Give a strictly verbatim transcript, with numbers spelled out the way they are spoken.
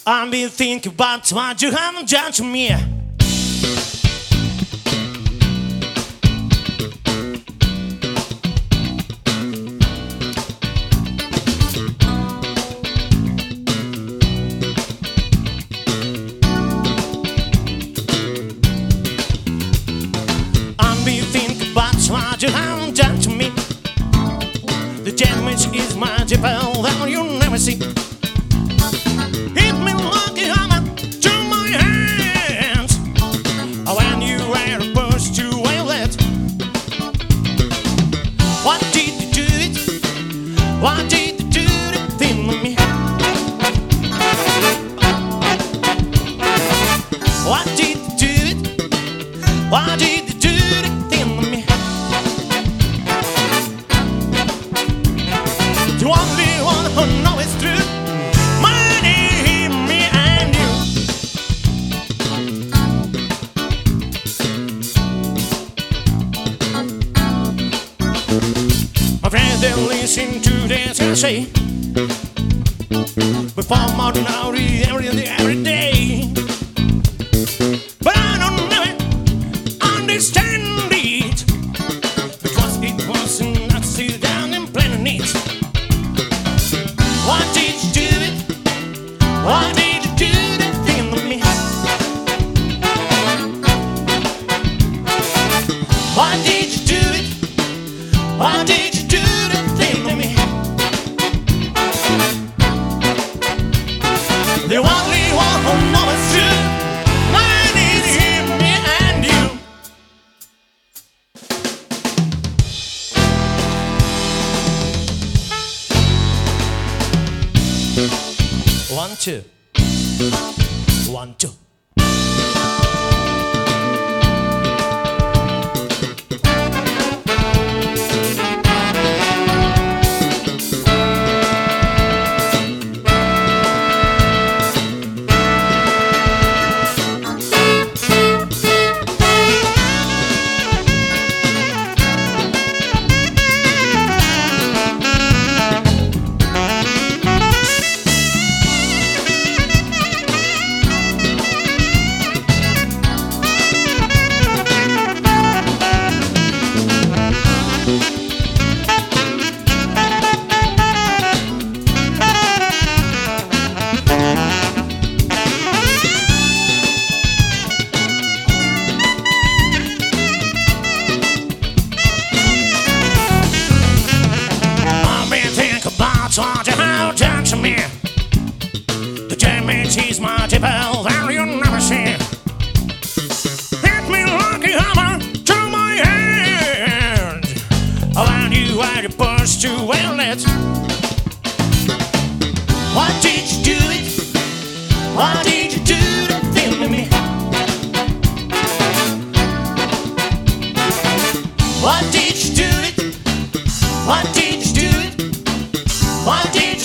I've been thinking about what you haven't done to me. I've been thinking about what you haven't done to me. The damage is multiple that you'll never see. Hit me like a hammer to my hands when you were supposed to wail it. What did you do it? What did you do the thing with me? What did you do it? What did you do the thing with me? The only one who knows it's true. My friends, they listen to this and say, we form ordinary every day, every day. But I don't never understand it, because it was an accident and planning it. Why did you do it? Why did you do that thing to me? Why did you do it? Why did you do that thing to me? The only one who knows it's true, mine is him, me and you. One, two. One, two. What you have done to me. The damage is multiple that you'll never see. Hit me like a hammer to my hand when you were supposed to wail it. Why did you do it? Why did you do the thing to me? Why did you do it? Why did you do it? Why did